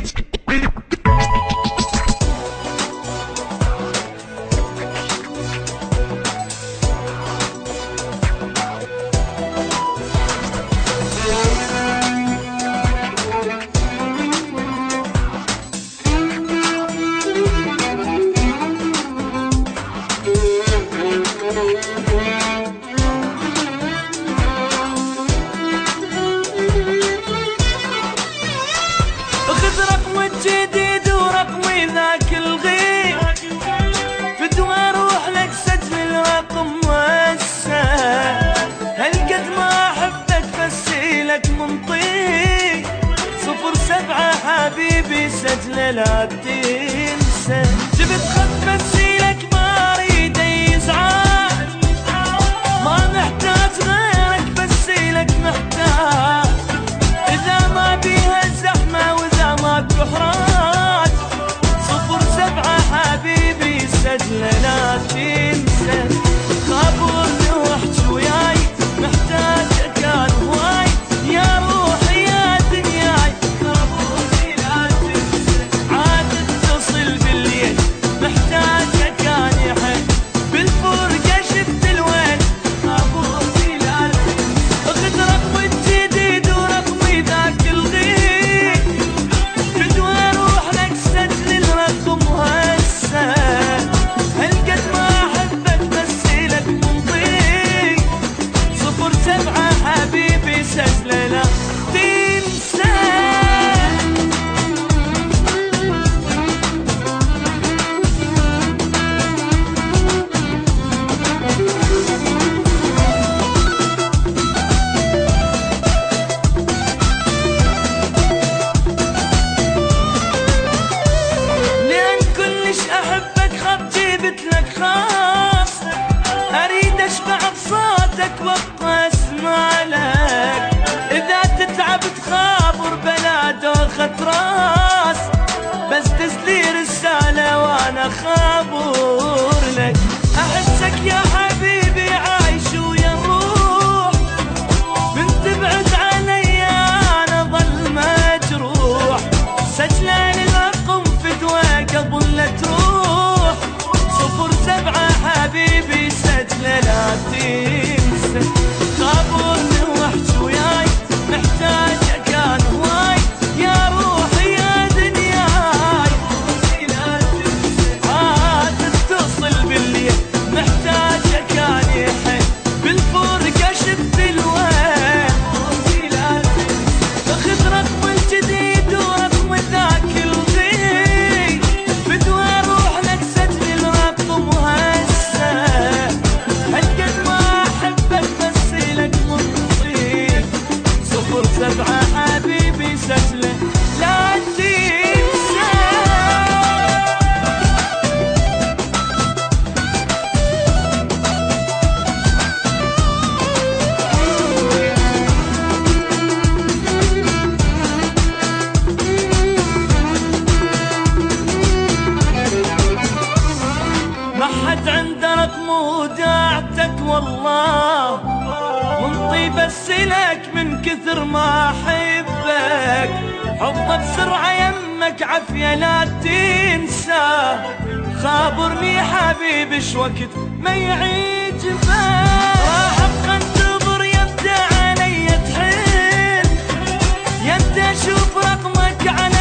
جديد ورقمي ذاك الغير فدوى اروح لك سجل الرقم والسهل هالقد ما احبك بسيلك منطيق 07 حبيبي سجل لا تنسى جبت خط بسيلك ما اريد يزعل ما محتاج غيرك بسيلك محتاج اذا ما بيها زحمه واذا ماكو احراج 07 حبيبي سجل لا تنسى خابرني واحكي وياي محتاجك كان هواي يا روحي يا دنياي خابرني لا تنسى عاد اتصل بالليل محتاجك كان يحن بالفرقه شفت الويل خابرني لا تنسى خذ رقمي الجديد ورقمي ذاك الغير فدوى اروح لك سجل الرقم وهالسهل هالقد ما احبك بسيلك منطيق 07 حبيبي سجل لا تنسى لأن كلش أحبك خط جيبت لك خاص أريد أشبع بصوتك وقت أسمع لك إذا تتعب تخابر بلا دوخة راس بس تسلي رسالة وأنا خابر لك أحسك يا حبيبي عايش ويا الروح من تبعد علي أنا ظل مجروح سجلان الرقم فدوى قبل لا تروح 07 حبيبي سجل لا تنسى خابرني واحكي وياي محتاجك كان هواي يا روحي يا دنياي لا تنسى عاد اتصل بالليل محتاجك كان يحن بالفرقه شفت الوين لا تنسى خذ رقم الجديد ورقم ذاك الغير فدوى اروح لك سجل الرقم وهالسهل هالقد ما احبك بسيلك منطيق 07 حبيبي سجل لا تنسى ما حد عنده رقم وداعتك والله من طيب اسلك من كثر ما احبك حبه بسرعه يمك عافيه لا تنسى خابرني حبيبي شوقت ما يعجبك راح ابقى انتظر يبدا علي تحن يبدا اشوف رقمك على